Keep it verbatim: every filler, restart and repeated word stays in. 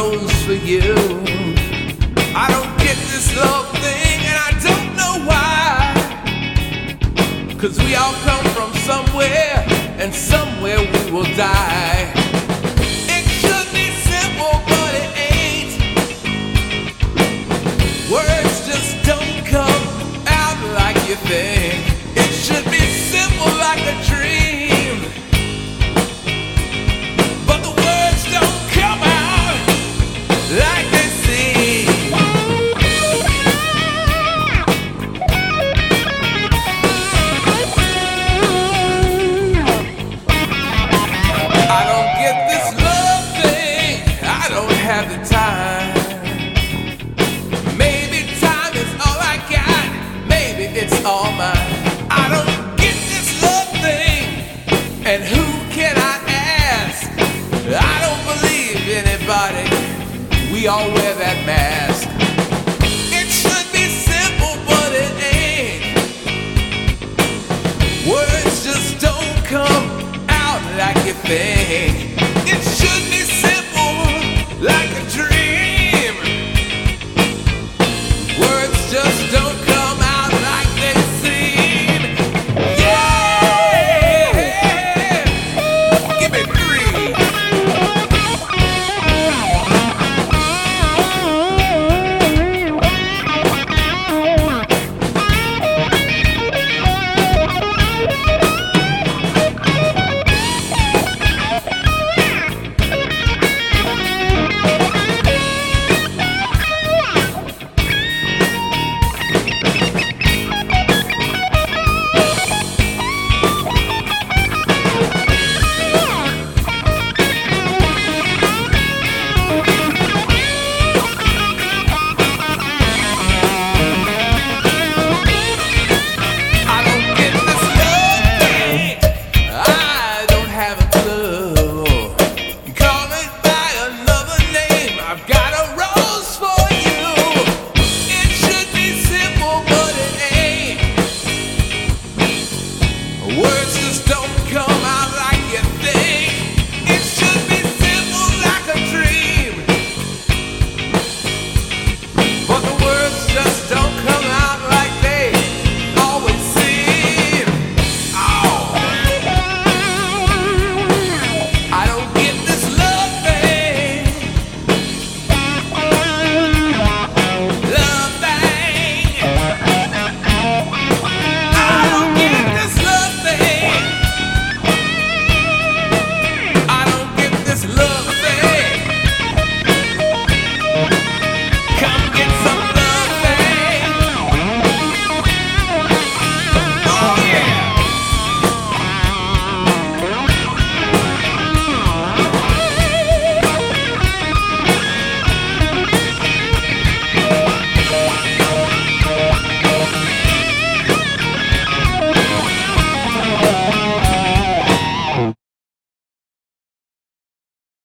rose for you. I don't get this love thing, and I don't know why. 'Cause we all come from somewhere, and somewhere we will die. It should be simple, but it ain't. Words just don't come out like you think. It should be simple like a dream, but the words don't come out like they seem. I don't get this love thing, I don't have the time. Maybe time is all I got, maybe it's all mine. I don't get this love thing, and who can I ask? I don't believe anybody, we all wear that mask. It should be simple, but it ain't. Words just don't come out like you think.